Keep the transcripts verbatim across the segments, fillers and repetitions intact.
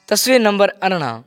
तस्वीर नंबर अरिड़हं।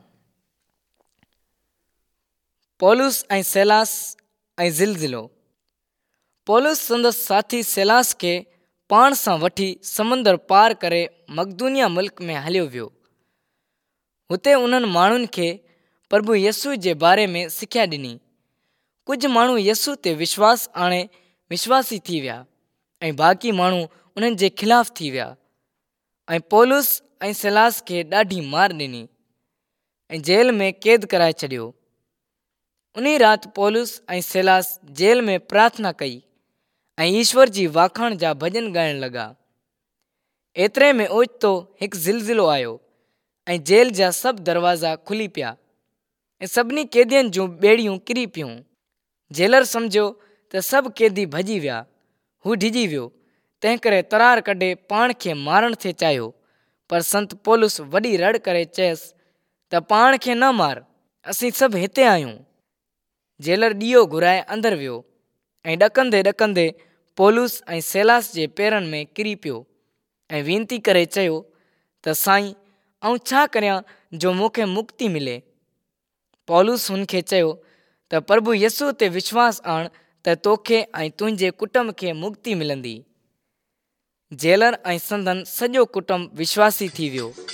पौलुस ऐं सेलास ऐं ज़िलज़िलो। पौलुस संदसि साथी सेलास खे पाण सां वठी समुंदर पार करे मकदूनिया मुल्क में हलियो वियो। हुते उन्हनि माण्हुनि खे प्रभु यस्सु जे बारे में सिख्या ॾिनी। कुझु माण्हू यस्सु ते विश्वास आणे विश्वासी थी विया ऐं बाक़ी माण्हू उन्हनि जे ख़िलाफ़ थी विया ऐं पौलुस ऐं सेलास खे ॾाढी मार ॾिनी ऐं जेल में क़ैद कराए छॾियो। उन राति पौलुस ऐं सेलास जेल में प्रार्थना कई ऐं ईश्वर जी वाखाण जा भॼन ॻाइण लॻा। एतिरे में ओचितो हिकु ज़िलज़िलो आयो ऐं जेल जा सभु दरवाज़ा खुली पिया ऐं सभिनी कैदियुनि जूं ॿेड़ियूं किरी पियूं। जेलर सम्झो त सभु कैदी भॼी विया। हू डिॼी वियो, तंहिं करे तरार कढे पाण खे मारण थे चाहियो, पर संत पौलुस वॾी रड़ करे चयसि त पाण खे न मार, असीं सभु हिते आहियूं। जेलर ॾीओ घुराए अंदरि वियो ऐं ॾकंदे ॾकंदे पौलुस ऐं सेलास जे पेरनि में किरी पियो ऐं वेनती करे चयो त साईं, आऊं छा करियां जो मूंखे मुक्ति मिले। पौलुस हुन खे चयो त प्रभु यस्सु ते विश्वास आण त तोखे ऐं तुंहिंजे कुटुंब खे मुक्ति मिलंदी। जेलर ऐं संदन सॼो कुटुंब विश्वासी थी वियो।